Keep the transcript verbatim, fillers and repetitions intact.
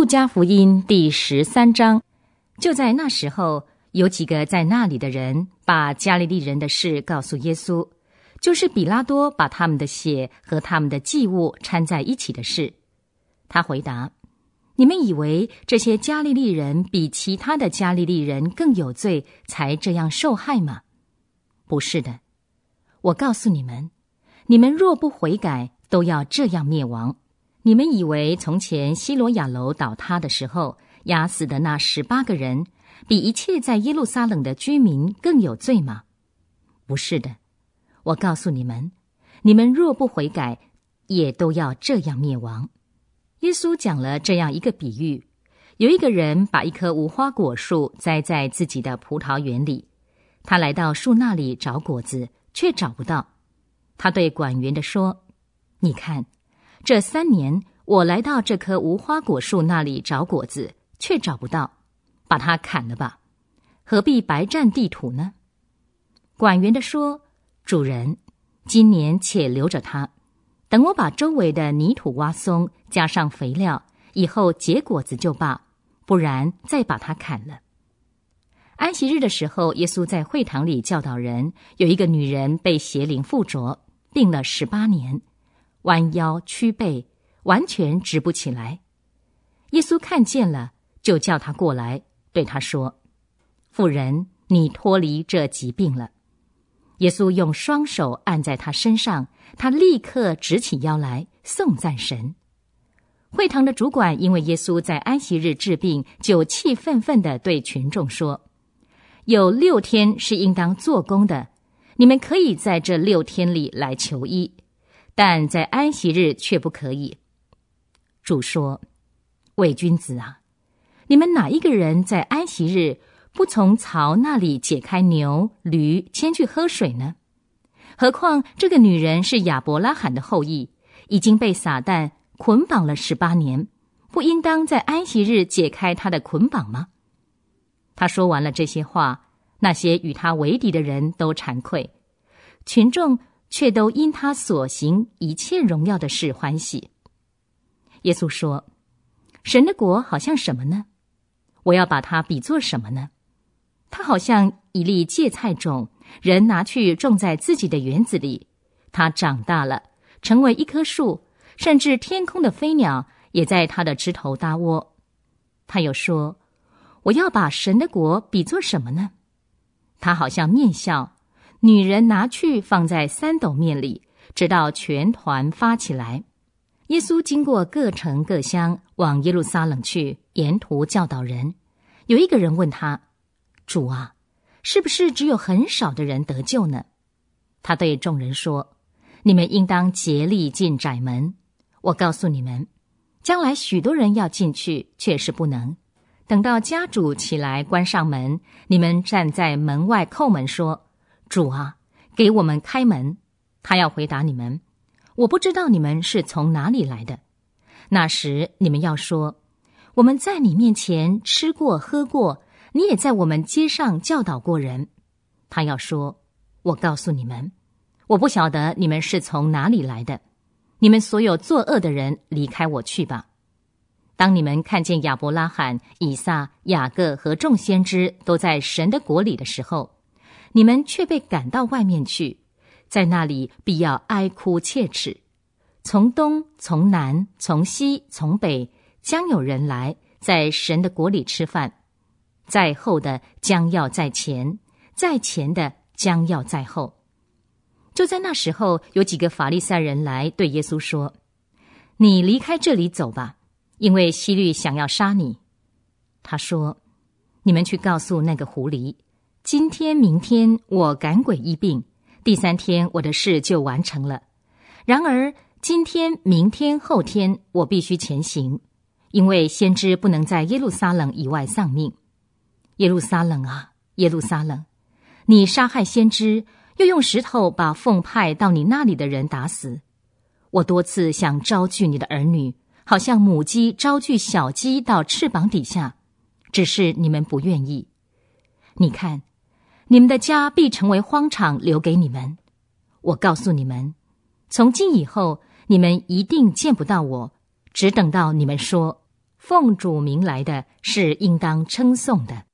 加福音第十三章。就在那时候，有几个在那里的人把加利利人的事告诉耶稣，就是比拉多把他们的血和他们的祭物掺在一起的事。他回答：你们以为这些加利利人比其他的加利利人更有罪，才这样受害吗？不是的，我告诉你们，你们若不悔改，都要这样灭亡。你们以为从前西罗亚楼倒塌的时候，压死的那十八个人，比一切在耶路撒冷的居民更有罪吗？不是的，我告诉你们，你们若不悔改，也都要这样灭亡。耶稣讲了这样一个比喻：有一个人把一棵无花果树栽在自己的葡萄园里，他来到树那里找果子，却找不到。他对管园的说：你看，这三年我来到这棵无花果树那里找果子，却找不到，把它砍了吧，何必白占地土呢？管园的说：主人，今年且留着它，等我把周围的泥土挖松，加上肥料，以后结果子就罢，不然再把它砍了。安息日的时候，耶稣在会堂里教导人，有一个女人被邪灵附着，病了十八年，弯腰屈背，完全直不起来。耶稣看见了，就叫她过来，对她说：妇人，你脱离这疾病了。耶稣用双手按在她身上，她立刻直起腰来，颂赞神。会堂的主管因为耶稣在安息日治病，就气愤愤地对群众说：有六天是应当做工的，你们可以在这六天里来求医，但在安息日却不可以。主说：伪君子啊，你们哪一个人在安息日不从槽那里解开牛驴牵去喝水呢？何况这个女人是亚伯拉罕的后裔，已经被撒旦捆绑了十八年，不应当在安息日解开她的捆绑吗？他说完了这些话，那些与他为敌的人都惭愧，群众却都因他所行一切荣耀的事欢喜。耶稣说：神的国好像什么呢？我要把它比作什么呢？它好像一粒芥菜种，人拿去种在自己的园子里，它长大了，成为一棵树，甚至天空的飞鸟也在它的枝头搭窝。他又说：我要把神的国比作什么呢？它好像面酵，女人拿去放在三斗面里，直到全团发起来。耶稣经过各城各乡，往耶路撒冷去，沿途教导人。有一个人问他：主啊，是不是只有很少的人得救呢？他对众人说：你们应当竭力进窄门。我告诉你们，将来许多人要进去，却是不能。等到家主起来关上门，你们站在门外叩门说：主啊，给我们开门。他要回答你们：我不知道你们是从哪里来的。那时你们要说：我们在你面前吃过喝过，你也在我们街上教导过人。他要说：我告诉你们，我不晓得你们是从哪里来的，你们所有作恶的人，离开我去吧。当你们看见亚伯拉罕、以撒、雅各和众先知都在神的国里的时候，你们却被赶到外面去，在那里必要哀哭切齿。从东从南从西从北，将有人来在神的国里吃饭，在后的将要在前，在前的将要在后。就在那时候，有几个法利赛人来对耶稣说：你离开这里走吧，因为希律想要杀你。他说：你们去告诉那个狐狸，今天明天我赶鬼医病，第三天我的事就完成了。然而今天明天后天我必须前行，因为先知不能在耶路撒冷以外丧命。耶路撒冷啊，耶路撒冷，你杀害先知，又用石头把奉派到你那里的人打死。我多次想招聚你的儿女，好像母鸡招聚小鸡到翅膀底下，只是你们不愿意。你看，你们的家必成为荒场，留给你们。我告诉你们，从今以后，你们一定见不到我，只等到你们说： 奉主名来的，是应当称颂的。